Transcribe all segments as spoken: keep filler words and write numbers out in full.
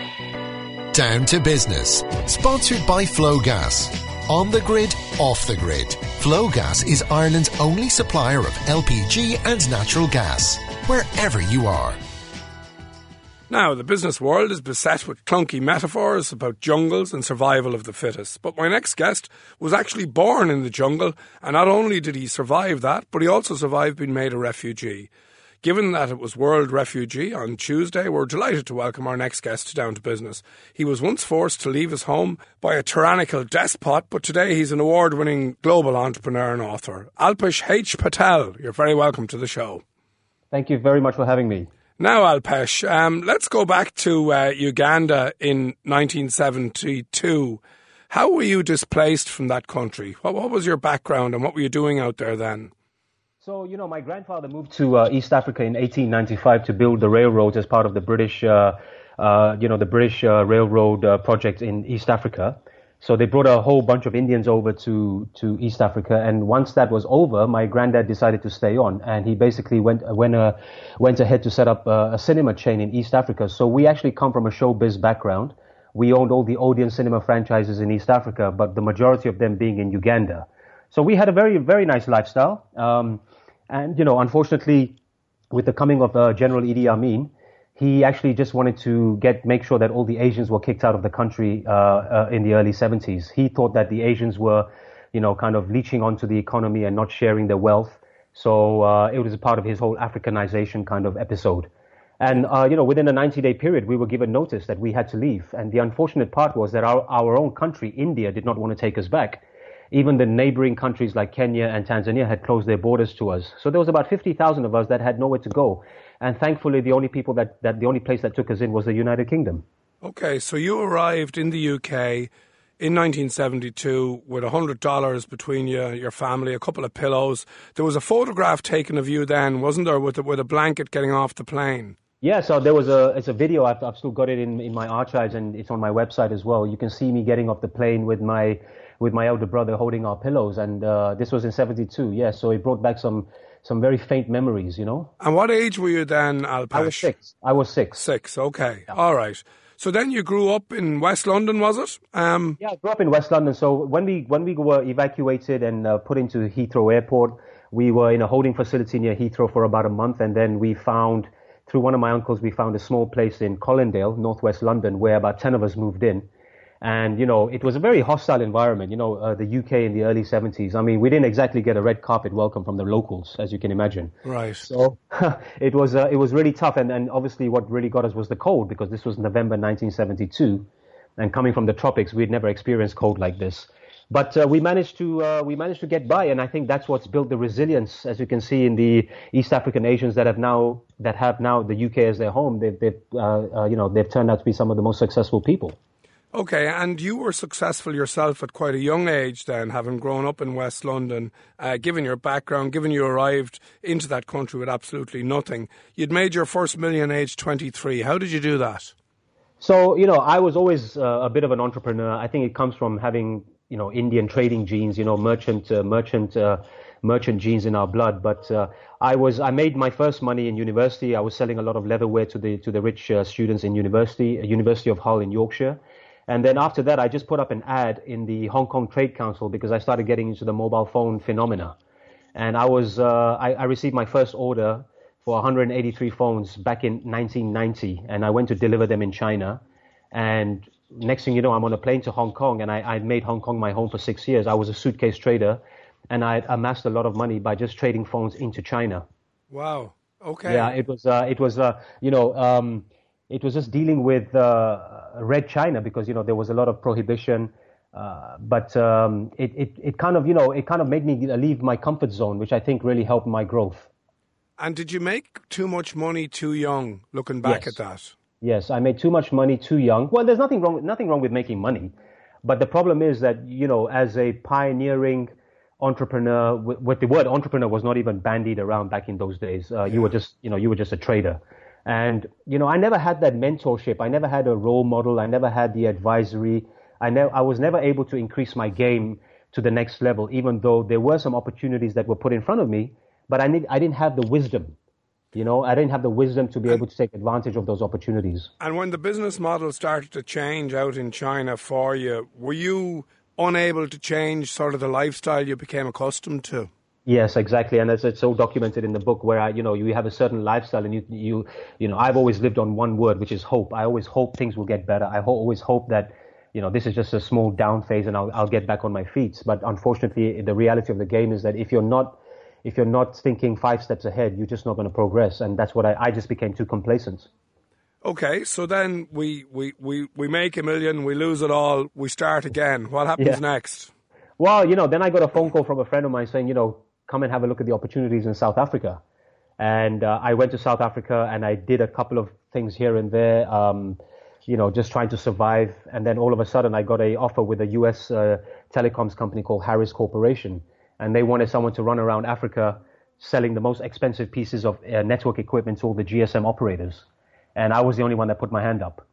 Down to Business, sponsored by Flowgas. On the grid, off the grid. Flowgas is Ireland's only supplier of L P G and natural gas, wherever you are. Now, the business world is beset with clunky metaphors about jungles and survival of the fittest. But my next guest was actually born in the jungle, and not only did he survive that, but he also survived being made a refugee. Given that it was World Refugee on Tuesday, we're delighted to welcome our next guest to Down to Business. He was once forced to leave his home by a tyrannical despot, but today he's an award-winning global entrepreneur and author. Alpesh H. Patel, you're very welcome to the show. Thank you very much for having me. Now, Alpesh, um, let's go back to uh, Uganda in nineteen seventy-two. How were you displaced from that country? What, what was your background and what were you doing out there then? So, you know, my grandfather moved to uh, East Africa in eighteen ninety-five to build the railroads as part of the British, uh, uh, you know, the British uh, railroad uh, project in East Africa. So they brought a whole bunch of Indians over to, to East Africa. And once that was over, my granddad decided to stay on. And he basically went went, uh, went ahead to set up uh, a cinema chain in East Africa. So we actually come from a showbiz background. We owned all the Odeon cinema franchises in East Africa, but the majority of them being in Uganda. So we had a very, very nice lifestyle. Um, And, you know, unfortunately, with the coming of uh, General Idi Amin, he actually just wanted to get make sure that all the Asians were kicked out of the country uh, uh, in the early seventies. He thought that the Asians were, you know, kind of leeching onto the economy and not sharing their wealth. So uh, it was a part of his whole Africanization kind of episode. And, uh, you know, within a ninety-day period, we were given notice that we had to leave. And the unfortunate part was that our, our own country, India, did not want to take us back. Even the neighboring countries like Kenya and Tanzania had closed their borders to us. So there was about fifty thousand of us that had nowhere to go. And thankfully, the only people that, that the only place that took us in was the United Kingdom. Okay, so you arrived in the U K in nineteen seventy-two with one hundred dollars between you, your family, a couple of pillows. There was a photograph taken of you then, wasn't there, with a, with a blanket getting off the plane? Yeah, so there was a, it's a video, I've, I've still got it in, in my archives and it's on my website as well. You can see me getting off the plane with my with my elder brother holding our pillows, and uh, this was in seventy-two, yeah, so it brought back some some very faint memories, you know. And what age were you then, Alpesh? I was six. I was six. Six, okay, yeah. All right. So then you grew up in West London, was it? Um, yeah, I grew up in West London, so when we when we were evacuated and uh, put into Heathrow Airport, we were in a holding facility near Heathrow for about a month, and then we found, through one of my uncles, we found a small place in Colindale, northwest London, where about ten of us moved in. And, you know, it was a very hostile environment, you know, uh, the U K in the early seventies. I mean, we didn't exactly get a red carpet welcome from the locals, as you can imagine. Right. So it was uh, it was really tough. And, and obviously what really got us was the cold, because this was November nineteen seventy-two. And coming from the tropics, we'd never experienced cold like this. But uh, we managed to uh, we managed to get by. And I think that's what's built the resilience, as you can see in the East African Asians that have now that have now the U K as their home. They've, they've uh, uh, you know, they've turned out to be some of the most successful people. Okay, and you were successful yourself at quite a young age then, having grown up in West London, uh, given your background, given you arrived into that country with absolutely nothing. You'd made your first million aged twenty-three. How did you do that? So, you know, I was always uh, a bit of an entrepreneur. I think it comes from having, you know, Indian trading genes, you know, merchant, uh, merchant, uh, merchant genes in our blood. But uh, I was, I made my first money in university. I was selling a lot of leatherware to the to the rich uh, students in university, uh, University of Hull in Yorkshire. And then after that, I just put up an ad in the Hong Kong Trade Council because I started getting into the mobile phone phenomena. And I was, uh, I, I received my first order for one hundred eighty-three phones back in nineteen ninety. And I went to deliver them in China. And next thing you know, I'm on a plane to Hong Kong, and I, I made Hong Kong my home for six years. I was a suitcase trader, and I amassed a lot of money by just trading phones into China. Wow. Okay. Yeah, it was, uh, it was, uh, you know, um, it was just dealing with uh, Red China because, you know, there was a lot of prohibition. Uh, but um, it, it, it kind of, you know, it kind of made me leave my comfort zone, which I think really helped my growth. And did you make too much money too young, looking back Yes. at that? Yes, I made too much money too young. Well, there's nothing wrong, nothing wrong with making money. But the problem is that, you know, as a pioneering entrepreneur, with, with the word entrepreneur was not even bandied around back in those days. Uh, Yeah. You were just, you know, you were just a trader. And, you know, I never had that mentorship. I never had a role model. I never had the advisory. I never, I was never able to increase my game to the next level, even though there were some opportunities that were put in front of me, but I need, I didn't have the wisdom You know, I didn't have the wisdom to be able to take advantage of those opportunities. And when the business model started to change out in China for you, were you unable to change sort of the lifestyle you became accustomed to? Yes, exactly, and it's, it's so documented in the book where I, you know, you have a certain lifestyle, and you, you, you know, I've always lived on one word, which is hope. I always hope things will get better. I ho- always hope that, you know, this is just a small down phase, and I'll, I'll get back on my feet. But unfortunately, the reality of the game is that if you're not, if you're not thinking five steps ahead, you're just not going to progress, and that's what I, I just became too complacent. Okay, so then we, we, we, we make a million, we lose it all, we start again. What happens Yeah. next? Well, you know, then I got a phone call from a friend of mine saying, you know, come and have a look at the opportunities in South Africa. And uh, I went to South Africa and I did a couple of things here and there, um, you know, just trying to survive. And then all of a sudden I got a offer with a U S uh, telecoms company called Harris Corporation. And they wanted someone to run around Africa selling the most expensive pieces of uh, network equipment to all the G S M operators. And I was the only one that put my hand up.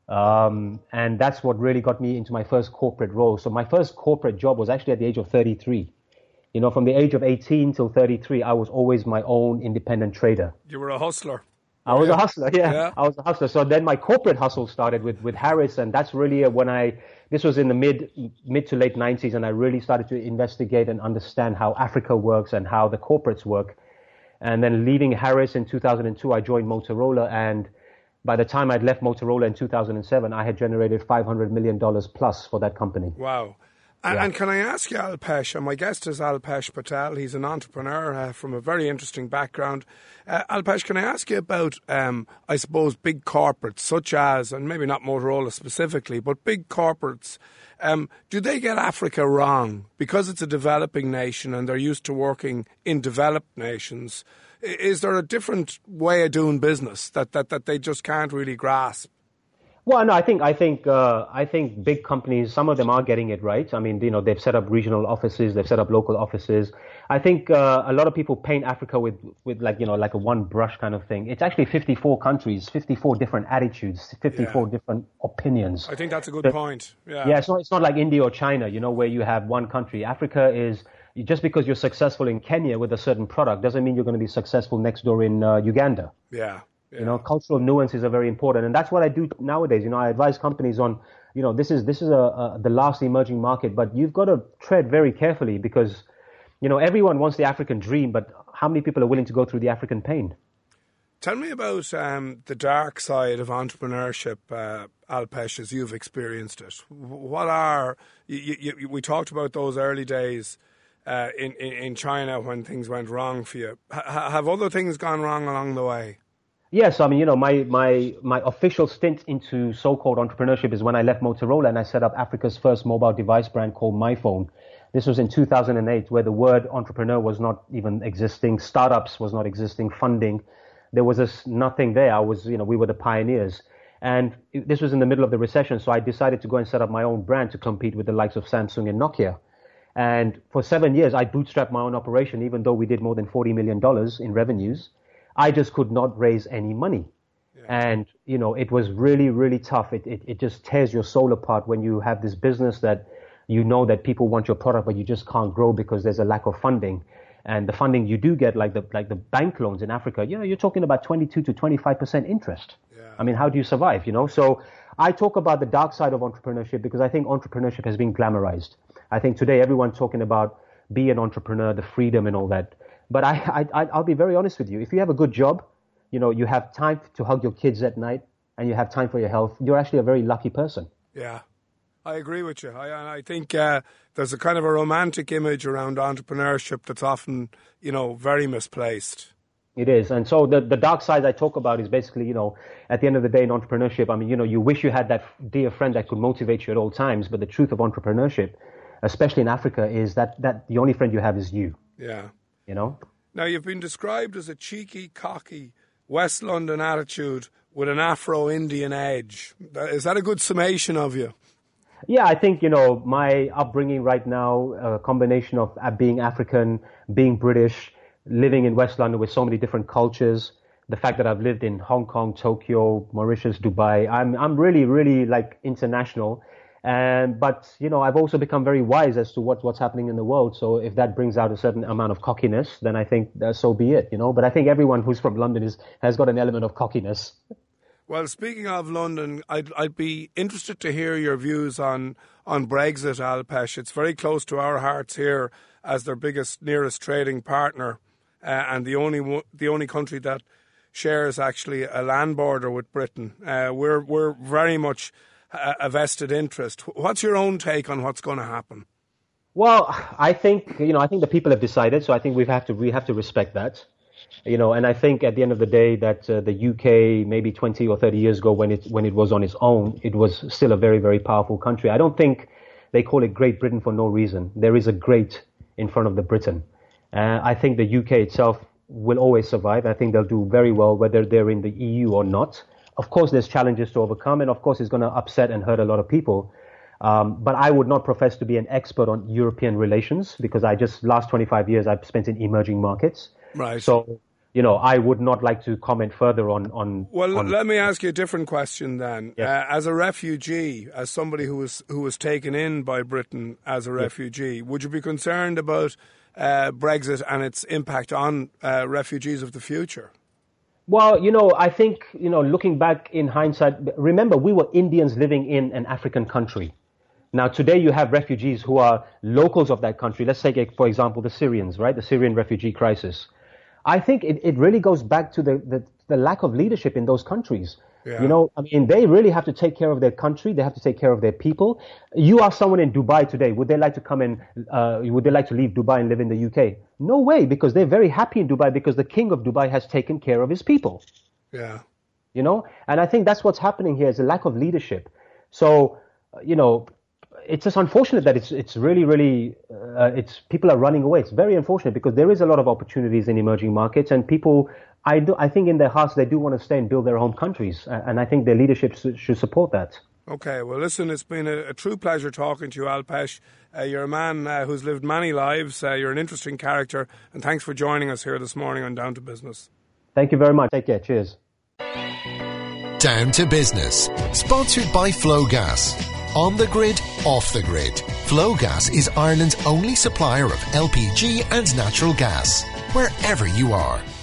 Um, and that's what really got me into my first corporate role. So my first corporate job was actually at the age of thirty-three. You know, from the age of eighteen till thirty-three, I was always my own independent trader. You were a hustler. I was yeah. a hustler, yeah. yeah. I was a hustler. So then my corporate hustle started with, with Harris, and that's really when I, this was in the mid mid to late nineties, and I really started to investigate and understand how Africa works and how the corporates work. And then leaving Harris in two thousand two, I joined Motorola, and by the time I'd left Motorola in two thousand seven, I had generated five hundred million dollars plus for that company. Wow. And, Yeah. and can I ask you, Alpesh, and my guest is Alpesh Patel. He's an entrepreneur uh, from a very interesting background. Uh, Alpesh, can I ask you about, um, I suppose, big corporates such as, and maybe not Motorola specifically, but big corporates, um, do they get Africa wrong? Because it's a developing nation and they're used to working in developed nations, i- is there a different way of doing business that, that, that they just can't really grasp? Well, no, I think I think uh, I think big companies, some of them are getting it right. I mean, you know, they've set up regional offices, they've set up local offices. I think uh, a lot of people paint Africa with with like you know like a one brush kind of thing. It's actually fifty-four countries, fifty-four different attitudes, fifty-four Yeah. different opinions. I think that's a good But- point. Yeah. Yeah, it's not it's not like India or China, you know, where you have one country. Africa is just because you're successful in Kenya with a certain product doesn't mean you're going to be successful next door in uh, Uganda. Yeah. Yeah. You know, cultural nuances are very important, and that's what I do nowadays. You know, I advise companies on, you know, this is this is a, a the last emerging market, but you've got to tread very carefully because, you know, everyone wants the African dream, but how many people are willing to go through the African pain? Tell me about um, the dark side of entrepreneurship, uh, Alpesh, as you've experienced it. What are you, you, you, we talked about those early days uh, in, in in China when things went wrong for you. H- have other things gone wrong along the way? Yes, I mean, you know, my, my, my official stint into so-called entrepreneurship is when I left Motorola and I set up Africa's first mobile device brand called MyPhone. This was in two thousand eight, where the word entrepreneur was not even existing, startups was not existing, funding. There was just nothing there. I was, you know, we were the pioneers. And this was in the middle of the recession, so I decided to go and set up my own brand to compete with the likes of Samsung and Nokia. And for seven years, I bootstrapped my own operation, even though we did more than forty million dollars in revenues. I just could not raise any money. Yeah. And, you know, it was really, really tough. It, it it just tears your soul apart when you have this business that you know that people want your product, but you just can't grow because there's a lack of funding. And the funding you do get, like the like the bank loans in Africa, you know, you're talking about twenty-two to twenty-five percent interest. Yeah. I mean, how do you survive, you know? So I talk about the dark side of entrepreneurship because I think entrepreneurship has been glamorized. I think today everyone's talking about be an entrepreneur, the freedom and all that. But I, I, I'll be very honest with you. If you have a good job, you know, you have time to hug your kids at night and you have time for your health, you're actually a very lucky person. Yeah, I agree with you. I, I think uh, there's a kind of a romantic image around entrepreneurship that's often, you know, very misplaced. It is. And so the, the dark side I talk about is basically, you know, at the end of the day in entrepreneurship, I mean, you know, you wish you had that dear friend that could motivate you at all times. But the truth of entrepreneurship, especially in Africa, is that, that the only friend you have is you. Yeah. You know? Now, you've been described as a cheeky, cocky, West London attitude with an Afro-Indian edge. Is that a good summation of you? Yeah, I think, you know, my upbringing right now, a combination of being African, being British, living in West London with so many different cultures, the fact that I've lived in Hong Kong, Tokyo, Mauritius, Dubai, I'm I'm really, really like international. And but you know, I've also become very wise as to what what's happening in the world. So if that brings out a certain amount of cockiness, then I think uh, so be it. You know, but I think everyone who's from London is has got an element of cockiness. Well, speaking of London, I'd I'd be interested to hear your views on on Brexit, Alpesh. It's very close to our hearts here as their biggest, nearest trading partner, uh, and the only the only country that shares actually a land border with Britain. Uh, we're we're very much a vested interest. What's your own take on what's going to happen? Well, I think, you know, I think the people have decided, so I think we have to we have to respect that. You know, and I think at the end of the day that uh, the U K, maybe twenty or thirty years ago when it when it was on its own, it was still a very, very powerful country. I don't think they call it Great Britain for no reason. There is a great in front of the Britain. Uh, I think the U K itself will always survive. I think they'll do very well whether they're in the E U or not. Of course, there's challenges to overcome, and of course, it's going to upset and hurt a lot of people. Um, but I would not profess to be an expert on European relations because I just, last twenty-five years, I've spent in emerging markets. Right. So, you know, I would not like to comment further on... on well, on, let me ask you a different question then. Yes. Uh, as a refugee, as somebody who was, who was taken in by Britain as a yes. refugee, would you be concerned about uh, Brexit and its impact on uh, refugees of the future? Well, you know, I think, you know, looking back in hindsight, remember, we were Indians living in an African country. Now, today you have refugees who are locals of that country. Let's take, for example, the Syrians, right? The Syrian refugee crisis. I think it, it really goes back to the, the, the lack of leadership in those countries. Yeah. You know, I mean, they really have to take care of their country. They have to take care of their people. You are someone in Dubai today. Would they like to come in? Uh, would they like to leave Dubai and live in the U K? No way, because they're very happy in Dubai because the king of Dubai has taken care of his people. Yeah. You know, and I think that's what's happening here is a lack of leadership. So, you know, it's just unfortunate that it's it's really, really, uh, it's people are running away. It's very unfortunate because there is a lot of opportunities in emerging markets and people, I do, I think in their hearts they do want to stay and build their home countries. And I think their leadership should support that. Okay, well, listen, it's been a, a true pleasure talking to you, Alpesh. Uh, you're a man uh, who's lived many lives. Uh, you're an interesting character. And thanks for joining us here this morning on Down to Business. Thank you very much. Take care. Cheers. Down to Business, sponsored by Flowgas. On the grid, off the grid. Flowgas is Ireland's only supplier of L P G and natural gas, wherever you are.